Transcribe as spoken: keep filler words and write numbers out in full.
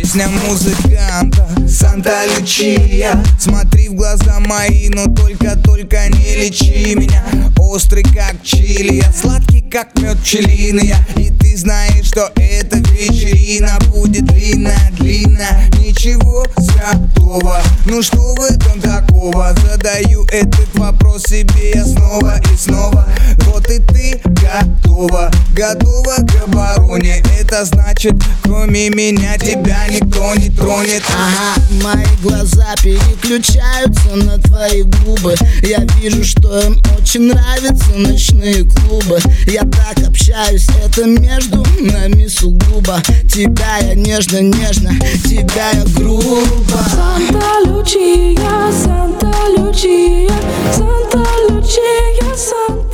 песня музыканта Санта-Лючия. Смотри в глаза мои, но только-только не лечи меня. Острый как чили, я сладкий как мед пчелиный я. И ты знаешь, что эта вечерина будет длинная-длинная. Ничего святого, ну что в этом такого? Задаю этот вопрос себе я снова и снова. Вот и ты готова, готова к обороне. Это значит, кроме меня тебя никто не тронет. Ага, мои глаза переключаются на твои губы. Я вижу, что им очень нравятся ночные клубы. Я так общаюсь, это между нами сугубо. Тебя я нежно-нежно, тебя я грубо. Санта-Лючия, Санта-Лючия, Санта-Лючия, Санта.